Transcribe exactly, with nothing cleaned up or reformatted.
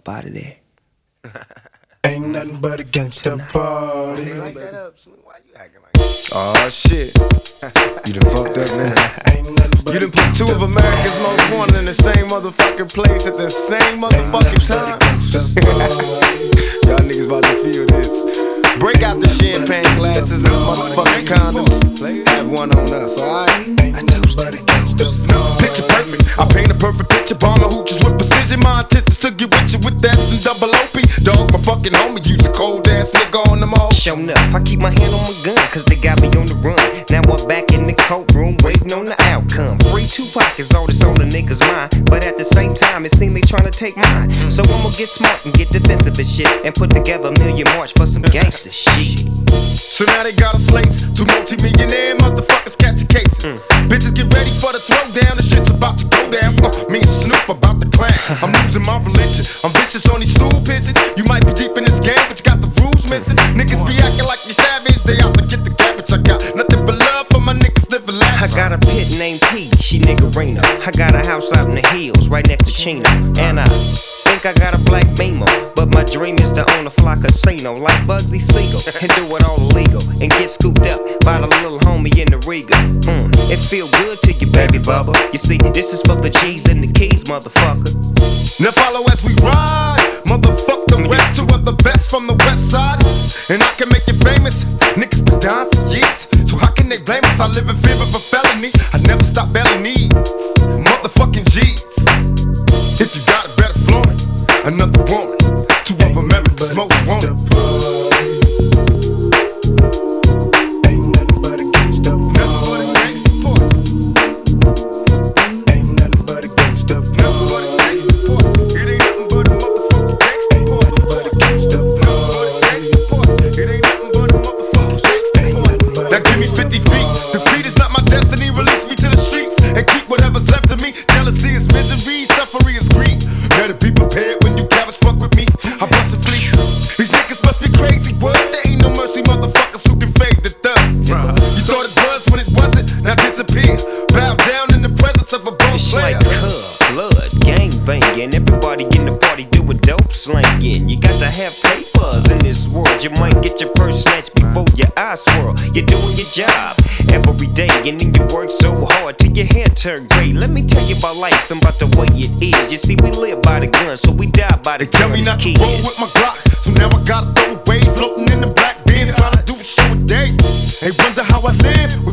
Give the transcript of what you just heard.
up out of there. Ain't nothing but a gangsta party. Like that up, why you acting like that? Oh shit. You done fucked up now. Ain't nothing but You done put two of America's most wanted in the same motherfucking place at the same motherfucking time. Y'all niggas about to feel this. Break out the champagne glasses and motherfucking condoms. Have one on us, alright? Picture perfect. I paint a perfect picture. Bomber hooches with precision. My intentions to get with you with that and double O P. Dog, my fucking homie. Use a cold ass nigga on them all. Show enough. I keep my hand on my gun, cause they got me on the run. Now I'm back in the courtroom, waiting on the outcome. Free Tupac is all that's on the niggas' mind. But at the same time, it seems they tryna take mine. So I'ma get smart and get defensive and shit, and put together a million march for some gangster shit. So now they got us slates. Two multi-millionaire motherfuckers catching cases. Mm. Bitches get ready for the throwdown. The shit's about to go down. Uh, me and Snoop about to clown. I'm losing my religion. I'm vicious on these stool pigeons. You might be deep in this game, but you got the rules missing. Niggas be acting like you savage. They out to get the cabbage. I got nothing but love for my niggas living lavish. I got a pit named P, she niggerina. I got a house out in the hills, right next to Chino. And I think I got a black Beamer, but my dream is to own a fly casino like Bugsy Siegel and do it all illegal and get scooped up by the little homie in the Riga. Mm, it feel good to you, baby bubba. You see, this is for the G's and the keys, motherfucker. Now follow as we ride, motherfuck the rest. Two of the best from the west side, and I can make you famous. Niggas been down for years, so how can they blame us? I live in fear of a felony. I never stop belly needs, motherfucking G's. If you got it, better flaunt it. Another woman, two of America's most wanted. Ain't nothing but a gangsta party. Ain't nothing but a gangsta party. It ain't nothing but a motherfucking gangsta Ain't nothing but a gangsta party. It ain't nothing but a motherfucking gangsta party. Now give me fifty feet. Defeat is not my destiny. Release me to the streets and keep whatever's left of me. Jealousy is misery, suffering is greed. Better be prepared when you cabbage fuck with me. I bust a fleet. These niggas must be crazy, what? There ain't no mercy, motherfuckers who can fade the thug. You thought it was when it wasn't, now disappear. Bow down in the presence of a boss It's player. like cub, blood, gang banging. Everybody in the party doing dope slanging. You got to have papers in this world. You might get your purse snatched before your eyes swirl. You're doing your job every day, and then you work so hard till your hair turn gray. Let me tell you about life and about the way it is. You see, we live by the gun, so we die by the They tell gun. me not to Kids. roll with my Glock, so now I gotta throw away. Floating in the black bin, trying to do a show a day. They wonder how I live.